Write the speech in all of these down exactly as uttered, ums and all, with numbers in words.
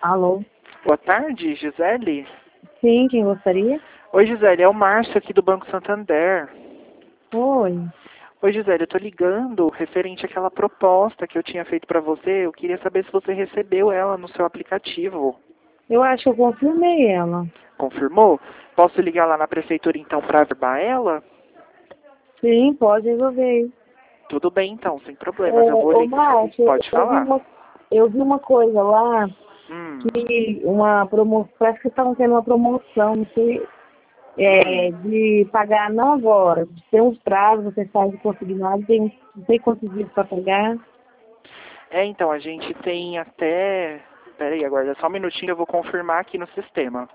Alô? Boa tarde, Gisele. Sim, quem gostaria? Oi, Gisele, é o Márcio aqui do Banco Santander. Oi. Oi, Gisele, eu tô ligando referente àquela proposta que eu tinha feito pra você. Eu queria saber se você recebeu ela no seu aplicativo. Eu acho que eu confirmei ela. Confirmou? Posso ligar lá na prefeitura então pra averbar ela? Sim, pode resolver. Tudo bem então, sem É, problemas. Eu vou ô, ligar. Márcio, Pode eu vi, falar. uma, eu vi uma coisa lá, Hum, que uma promoção, parece que estavam tendo uma promoção, não sei, hum. é, de pagar não agora. Tem uns prazos, você faz o consignado, tem, uns- não sei quantos dias para pagar. É, então, a gente tem até... Pera aí, aguarda só um minutinho, eu vou confirmar aqui no sistema.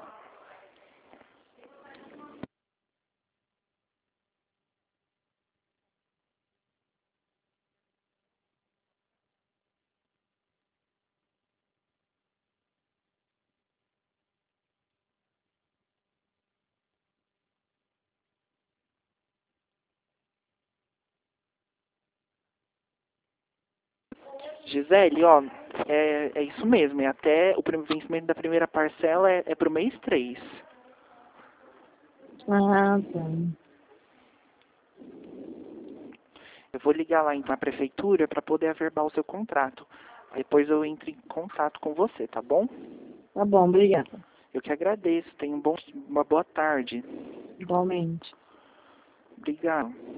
Gisele, ó, é, é isso mesmo, é até o prim- vencimento da primeira parcela é, é pro mês três. Ah, tá. Eu vou ligar lá então na prefeitura para poder averbar o seu contrato. Depois eu entro em contato com você, tá bom? Tá bom, obrigada. Eu que agradeço, tenha um bom, uma boa tarde. Igualmente. Obrigado.